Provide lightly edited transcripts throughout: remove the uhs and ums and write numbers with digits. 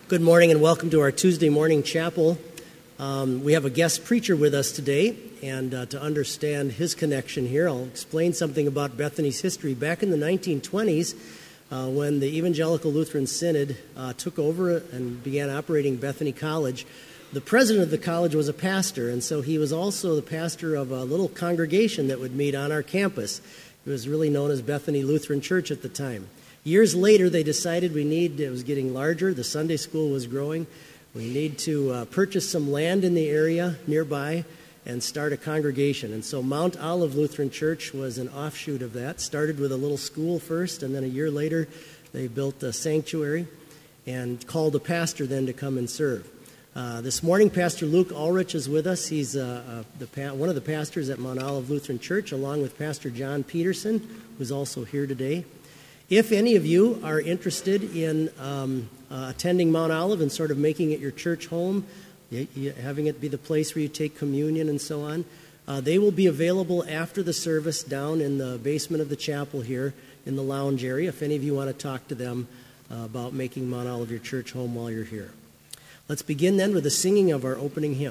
Good morning and welcome to our Tuesday morning chapel. We have a guest preacher with us today, and to understand his connection here, I'll explain something about Bethany's history. Back in the 1920s, when the Evangelical Lutheran Synod took over and began operating Bethany College, the president of the college was a pastor, and so he was also the pastor of a little congregation that would meet on our campus. It was really known as Bethany Lutheran Church at the time. Years later, they decided it was getting larger, the Sunday school was growing, we need to purchase some land in the area nearby and start a congregation. And so Mount Olive Lutheran Church was an offshoot of that. Started with a little school first, and then a year later, they built a sanctuary and called a pastor then to come and serve. This morning, Pastor Luke Ulrich is with us. He's one of the pastors at Mount Olive Lutheran Church, along with Pastor John Peterson, who's also here today. If any of you are interested in attending Mount Olive and sort of making it your church home, having it be the place where you take communion and so on, they will be available after the service down in the basement of the chapel here in the lounge area, if any of you want to talk to them about making Mount Olive your church home while you're here. Let's begin then with the singing of our opening hymn.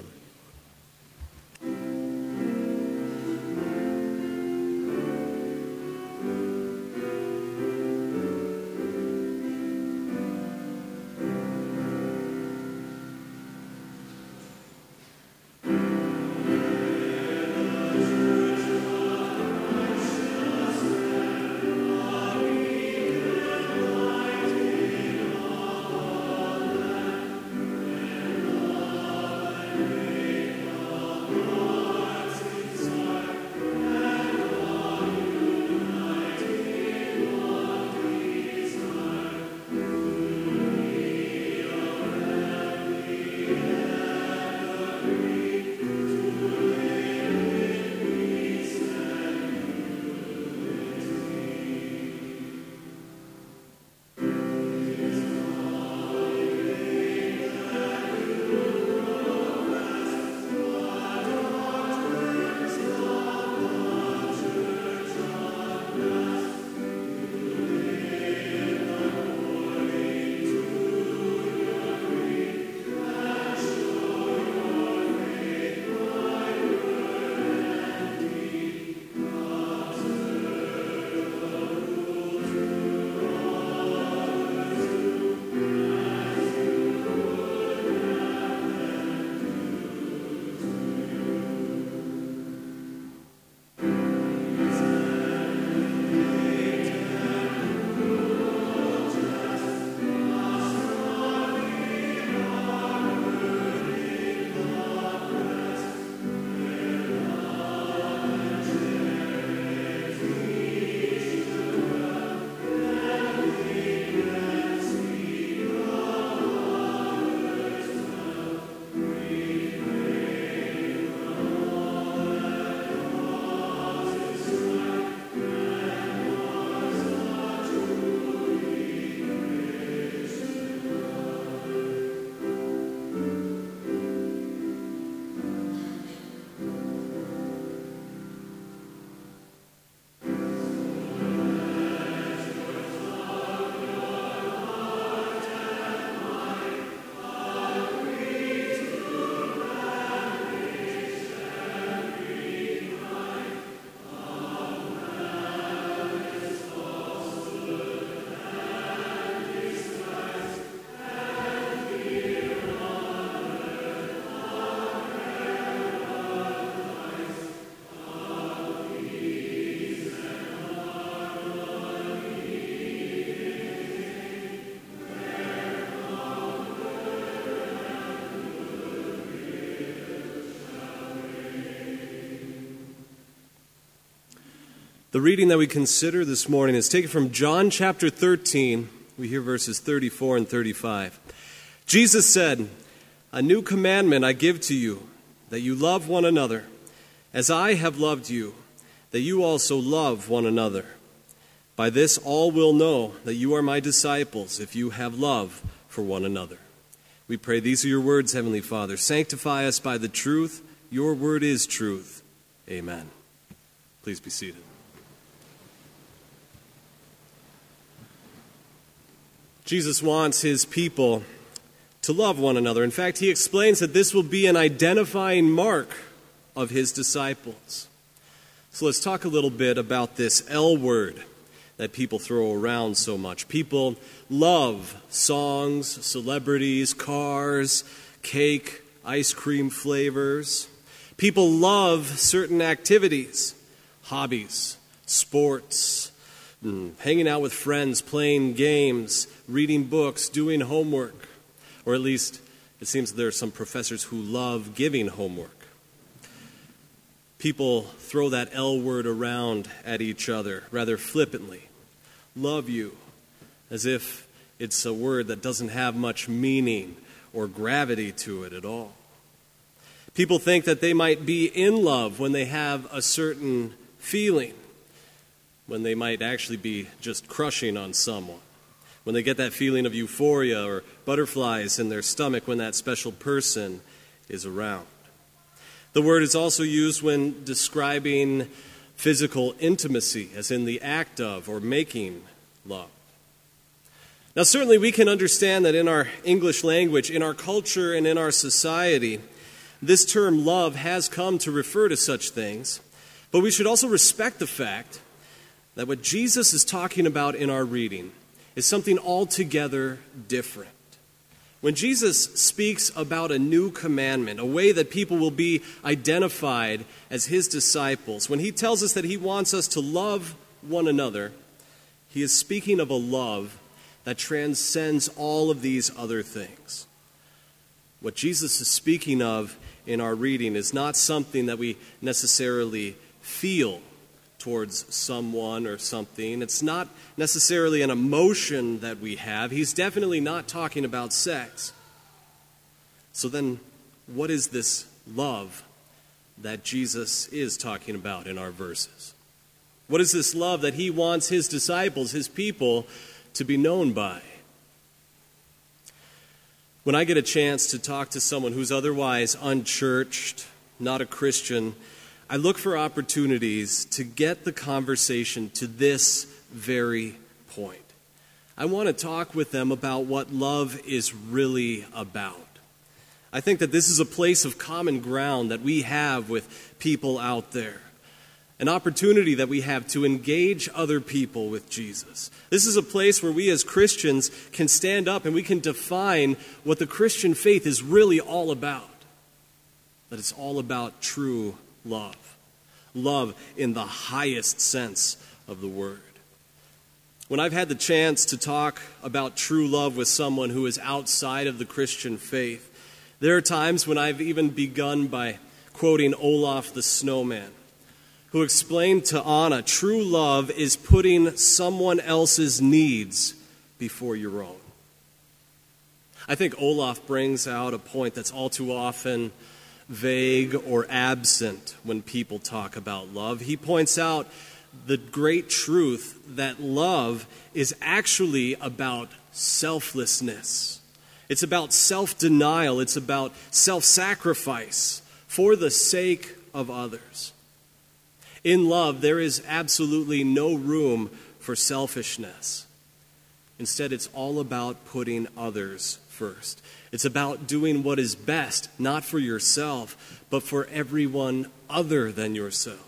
The reading that we consider this morning is taken from John chapter 13. We hear verses 34 and 35. Jesus said, "A new commandment I give to you, that you love one another. As I have loved you, that you also love one another. By this all will know that you are my disciples, if you have love for one another." We pray these are your words, Heavenly Father. Sanctify us by the truth. Your word is truth. Amen. Please be seated. Jesus wants his people to love one another. In fact, he explains that this will be an identifying mark of his disciples. So let's talk a little bit about this L word that people throw around so much. People love songs, celebrities, cars, cake, ice cream flavors. People love certain activities, hobbies, sports, hanging out with friends, playing games, reading books, doing homework. Or at least it seems there are some professors who love giving homework. People throw that L word around at each other rather flippantly. Love you, as if it's a word that doesn't have much meaning or gravity to it at all. People think that they might be in love when they have a certain feeling, when they might actually be just crushing on someone, when they get that feeling of euphoria or butterflies in their stomach when that special person is around. The word is also used when describing physical intimacy, as in the act of or making love. Now, certainly we can understand that in our English language, in our culture, and in our society, this term love has come to refer to such things, but we should also respect the fact that what Jesus is talking about in our reading is something altogether different. When Jesus speaks about a new commandment, a way that people will be identified as his disciples, when he tells us that he wants us to love one another, he is speaking of a love that transcends all of these other things. What Jesus is speaking of in our reading is not something that we necessarily feel towards someone or something. It's not necessarily an emotion that we have. He's definitely not talking about sex. So then, what is this love that Jesus is talking about in our verses? What is this love that he wants his disciples, his people, to be known by? When I get a chance to talk to someone who's otherwise unchurched, not a Christian, I look for opportunities to get the conversation to this very point. I want to talk with them about what love is really about. I think that this is a place of common ground that we have with people out there. An opportunity that we have to engage other people with Jesus. This is a place where we as Christians can stand up and we can define what the Christian faith is really all about. That it's all about true love. Love in the highest sense of the word. When I've had the chance to talk about true love with someone who is outside of the Christian faith, there are times when I've even begun by quoting Olaf the Snowman, who explained to Anna, true love is putting someone else's needs before your own. I think Olaf brings out a point that's all too often vague or absent when people talk about love. He points out the great truth that love is actually about selflessness. It's about self-denial. It's about self-sacrifice for the sake of others. In love, there is absolutely no room for selfishness. Instead, it's all about putting others first. It's about doing what is best, not for yourself, but for everyone other than yourself.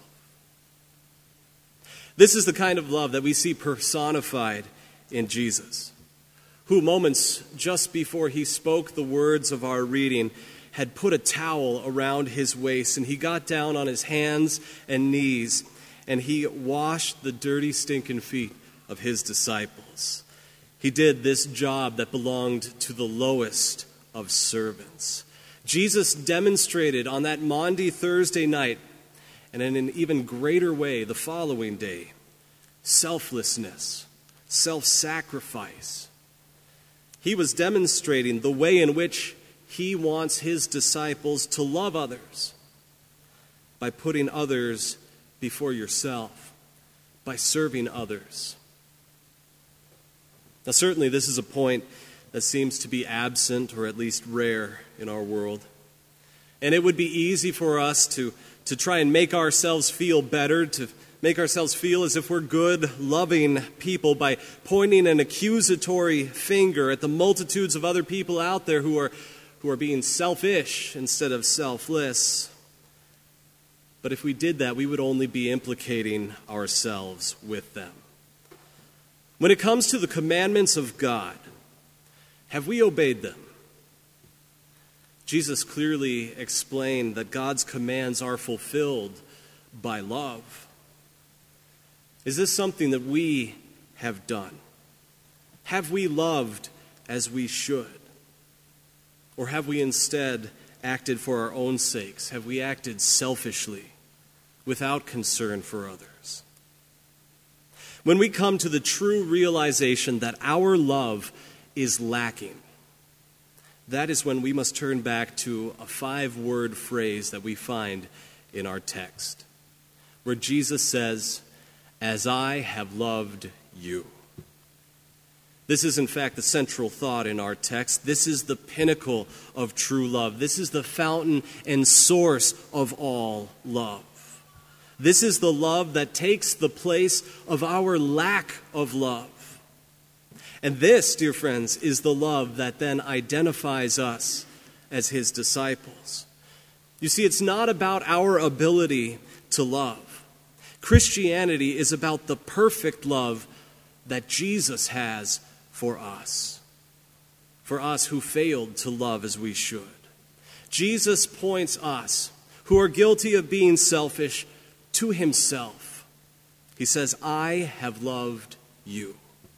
This is the kind of love that we see personified in Jesus, who moments just before he spoke the words of our reading had put a towel around his waist, and he got down on his hands and knees, and he washed the dirty, stinking feet of his disciples. He did this job that belonged to the lowest of servants. Jesus demonstrated on that Maundy Thursday night, and in an even greater way the following day, selflessness, self-sacrifice. He was demonstrating the way in which he wants his disciples to love others by putting others before yourself, by serving others. Now, certainly this is a point that seems to be absent or at least rare in our world. And it would be easy for us to try and make ourselves feel better, to make ourselves feel as if we're good, loving people by pointing an accusatory finger at the multitudes of other people out there who are being selfish instead of selfless. But if we did that, we would only be implicating ourselves with them. When it comes to the commandments of God, have we obeyed them? Jesus clearly explained that God's commands are fulfilled by love. Is this something that we have done? Have we loved as we should? Or have we instead acted for our own sakes? Have we acted selfishly, without concern for others? When we come to the true realization that our love is lacking, that is when we must turn back to a 5-word phrase that we find in our text, where Jesus says, "As I have loved you." This is, in fact, the central thought in our text. This is the pinnacle of true love. This is the fountain and source of all love. This is the love that takes the place of our lack of love. And this, dear friends, is the love that then identifies us as his disciples. You see, it's not about our ability to love. Christianity is about the perfect love that Jesus has for us who failed to love as we should. Jesus points us, who are guilty of being selfish, to himself. He says, "I have loved you.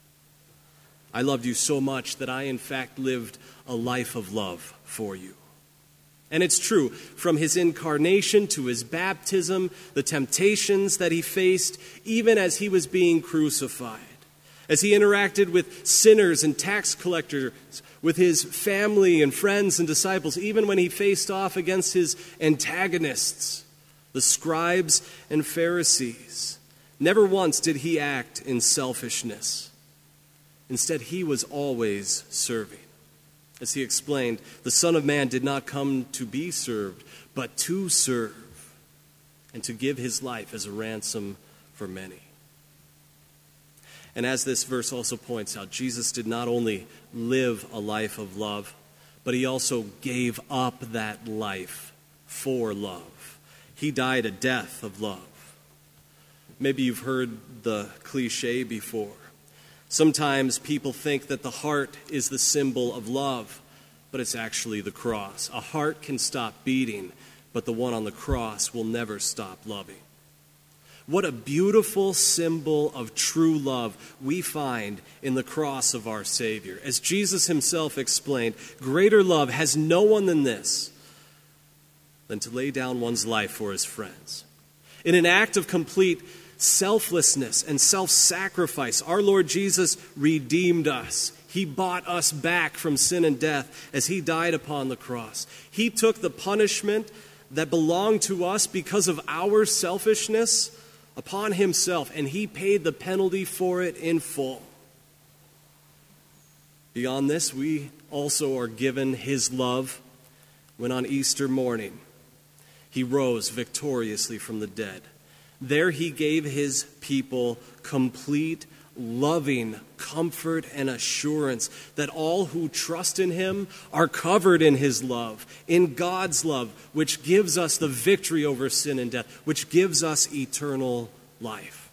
I loved you so much that I, in fact, lived a life of love for you." And it's true, from his incarnation to his baptism, the temptations that he faced, even as he was being crucified, as he interacted with sinners and tax collectors, with his family and friends and disciples, even when he faced off against his antagonists, the scribes and Pharisees. Never once did he act in selfishness. Instead, he was always serving. As he explained, the Son of Man did not come to be served, but to serve, and to give his life as a ransom for many. And as this verse also points out, Jesus did not only live a life of love, but he also gave up that life for love. He died a death of love. Maybe you've heard the cliche before. Sometimes people think that the heart is the symbol of love, but it's actually the cross. A heart can stop beating, but the one on the cross will never stop loving. What a beautiful symbol of true love we find in the cross of our Savior. As Jesus himself explained, greater love has no one than this, than to lay down one's life for his friends. In an act of complete selflessness and self-sacrifice, our Lord Jesus redeemed us. He bought us back from sin and death as he died upon the cross. He took the punishment that belonged to us because of our selfishness upon himself, and he paid the penalty for it in full. Beyond this, we also are given his love when on Easter morning he rose victoriously from the dead. There he gave his people complete, loving comfort and assurance that all who trust in him are covered in his love, in God's love, which gives us the victory over sin and death, which gives us eternal life.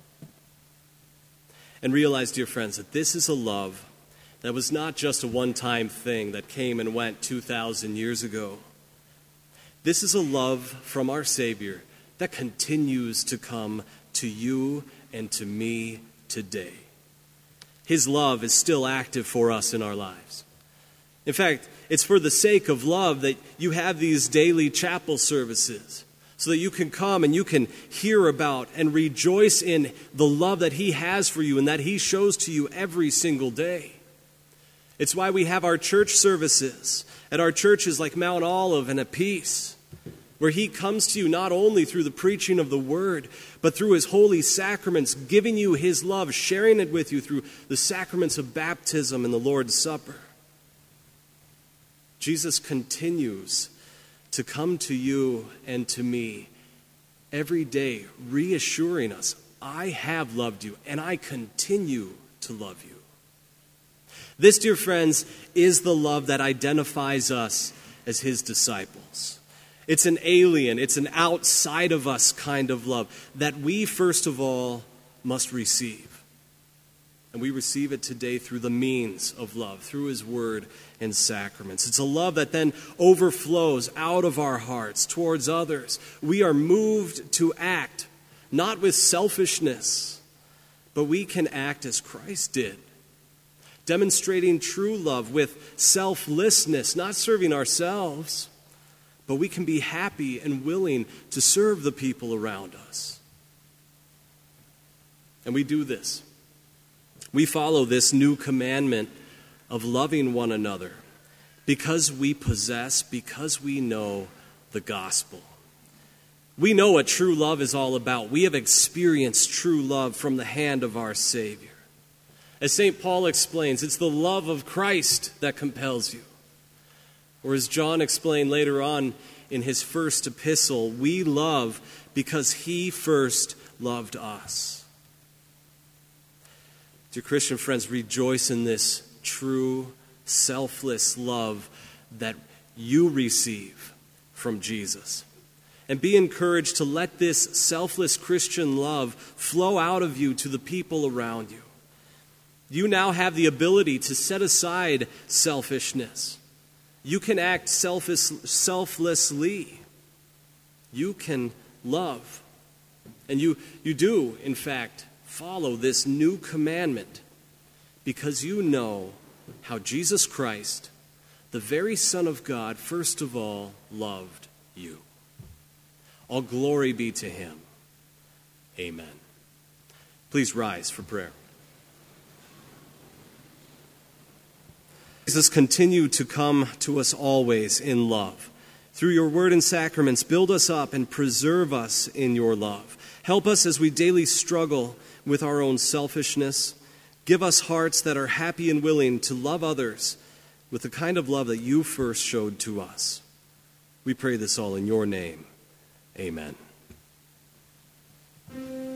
And realize, dear friends, that this is a love that was not just a one-time thing that came and went 2,000 years ago. This is a love from our Savior that continues to come to you and to me today. His love is still active for us in our lives. In fact, it's for the sake of love that you have these daily chapel services, so that you can come and you can hear about and rejoice in the love that he has for you and that he shows to you every single day. It's why we have our church services at our churches like Mount Olive and at Peace, where he comes to you not only through the preaching of the word, but through his holy sacraments, giving you his love, sharing it with you through the sacraments of baptism and the Lord's Supper. Jesus continues to come to you and to me every day reassuring us, I have loved you and I continue to love you. This, dear friends, is the love that identifies us as his disciples. It's an alien, it's an outside of us kind of love that we, first of all, must receive. And we receive it today through the means of love, through his word and sacraments. It's a love that then overflows out of our hearts towards others. We are moved to act, not with selfishness, but we can act as Christ did, demonstrating true love with selflessness, not serving ourselves, but we can be happy and willing to serve the people around us. And we do this. We follow this new commandment of loving one another because we know the gospel. We know what true love is all about. We have experienced true love from the hand of our Savior. As St. Paul explains, it's the love of Christ that compels you. Or as John explained later on in his first epistle, we love because he first loved us. Dear Christian friends, rejoice in this true, selfless love that you receive from Jesus. And be encouraged to let this selfless Christian love flow out of you to the people around you. You now have the ability to set aside selfishness. You can act selflessly. You can love. And you do, in fact, follow this new commandment because you know how Jesus Christ, the very Son of God, first of all, loved you. All glory be to him. Amen. Please rise for prayer. Jesus, continue to come to us always in love. Through your word and sacraments, build us up and preserve us in your love. Help us as we daily struggle with our own selfishness. Give us hearts that are happy and willing to love others with the kind of love that you first showed to us. We pray this all in your name. Amen.